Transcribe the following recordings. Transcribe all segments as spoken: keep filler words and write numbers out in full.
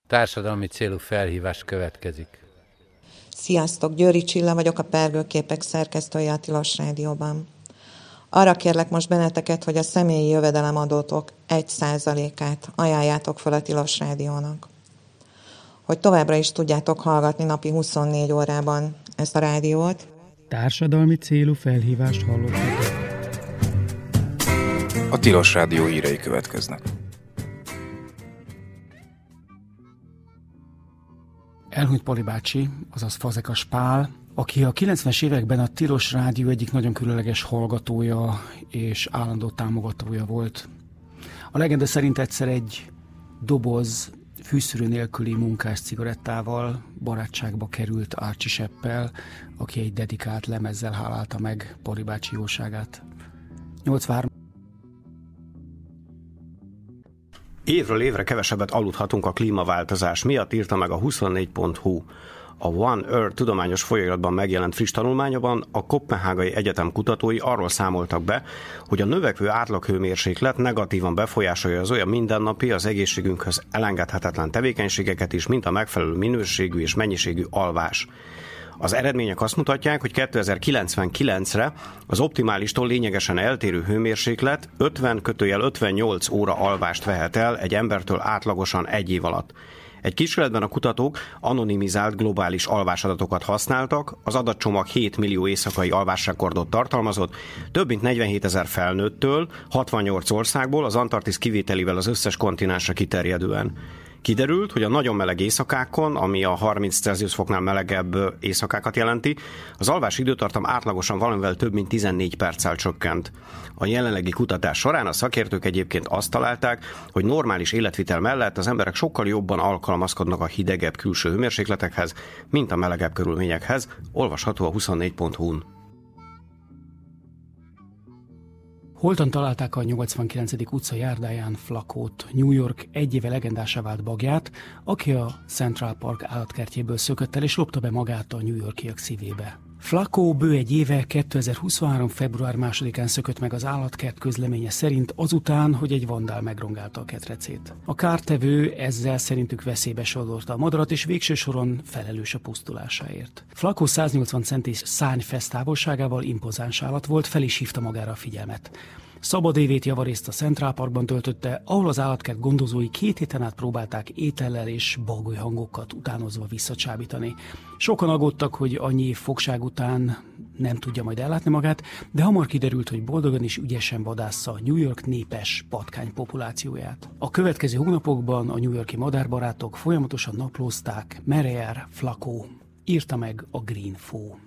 Társadalmi célú felhívás következik. Sziasztok, Győri Csilla vagyok, a Pergőképek szerkesztője a Tilos Rádióban. Arra kérlek most benneteket, hogy a személyi jövedelemadótok egy százalékát ajánljátok fel a Tilos Rádiónak. Hogy továbbra is tudjátok hallgatni napi huszonnégy órában ezt a rádiót. Társadalmi célú felhívást hallottatok. A Tilos Rádió hírei következnek. Elhunyt Pali bácsi, azaz Fazekas Pál, aki a kilencvenes években a Tilos Rádió egyik nagyon különleges hallgatója és állandó támogatója volt. A legenda szerint egyszer egy doboz fűszűrő nélküli munkás cigarettával barátságba került Archie Sheppel, aki egy dedikált lemezzel hálálta meg Pali bácsi jóságát. nyolcvanhárom Évről évre kevesebbet aludhatunk a klímaváltozás miatt, írta meg a huszonnégy pont hu. A One Earth tudományos folyóiratban megjelent friss tanulmányban a Koppenhágai Egyetem kutatói arról számoltak be, hogy a növekvő átlaghőmérséklet negatívan befolyásolja az olyan mindennapi, az egészségünkhöz elengedhetetlen tevékenységeket is, mint a megfelelő minőségű és mennyiségű alvás. Az eredmények azt mutatják, hogy kétezer-kilencvenkilencre az optimálistól lényegesen eltérő hőmérséklet ötven kötőjel ötvennyolc óra alvást vehet el egy embertől átlagosan egy év alatt. Egy kísérletben a kutatók anonimizált globális alvásadatokat használtak, az adatcsomag hét millió éjszakai alvásrekordot tartalmazott, több mint negyvenhétezer felnőttől, hatvannyolc országból, az Antarktisz kivételével az összes kontinensre kiterjedően. Kiderült, hogy a nagyon meleg éjszakákon, ami a harminc Celsius foknál melegebb éjszakákat jelenti, az alvási időtartam átlagosan valamivel több mint tizennégy perccel csökkent. A jelenlegi kutatás során a szakértők egyébként azt találták, hogy normális életvitel mellett az emberek sokkal jobban alkalmazkodnak a hidegebb külső hőmérsékletekhez, mint a melegebb körülményekhez, olvasható a huszonnégy pont hu-n. Holtan találták a nyolcvankilencedik utca járdáján Flacót, New York egy éve legendásá vált bagját, aki a Central Park állatkertjéből szökött el és lopta be magát a New Yorkiak szívébe. Flacó bő egy éve kétezer-huszonhárom. február másodikán szökött meg az állatkert közleménye szerint azután, hogy egy vandál megrongálta a ketrecét. A kártevő ezzel szerintük veszélybe sodorta a madarat, és végső soron felelős a pusztulásáért. Flacó száznyolcvan centis szárnyfesz távolságával impozáns állat volt, fel is hívta magára a figyelmet. Szabad évét javarészt a Central Parkban töltötte, ahol az állatkert gondozói két héten át próbálták étellel és bagoly hangokat utánozva visszacsábítani. Sokan aggódtak, hogy annyi év fogság után nem tudja majd ellátni magát, de hamar kiderült, hogy boldogan és ügyesen vadásza a New York népes patkány populációját. A következő hónapokban a New Yorki madárbarátok folyamatosan naplózták, merre jár Flacó, írta meg a Greenfo.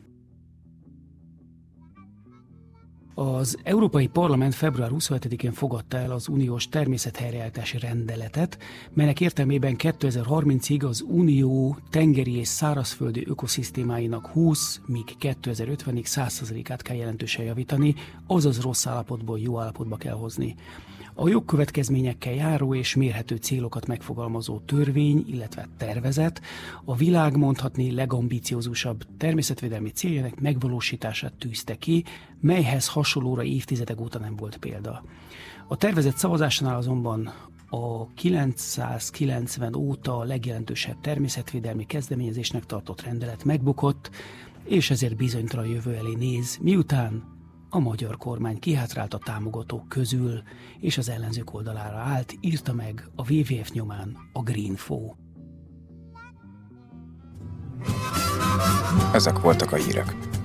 Az Európai Parlament február huszonhetedikén fogadta el az uniós természethelyreállítási rendeletet, melynek értelmében kétezer-harmincig az unió tengeri és szárazföldi ökoszisztémáinak húsz, míg kétezer-ötvenig száz százalékát kell jelentősen javítani, azaz rossz állapotból jó állapotba kell hozni. A jogkövetkezményekkel járó és mérhető célokat megfogalmazó törvény, illetve tervezet a világ mondhatni legambiciózusabb természetvédelmi céljának megvalósítását tűzte ki, melyhez hasonlóra évtizedek óta nem volt példa. A tervezet szavazásánál azonban a kilencszázkilencven óta a legjelentősebb természetvédelmi kezdeményezésnek tartott rendelet megbukott, és ezért bizonytalan jövő elé néz, miután a magyar kormány kihátrált a támogatók közül, és az ellenzők oldalára állt, írta meg a dupla vé vé ef nyomán a Greenfo. Ezek voltak a hírek.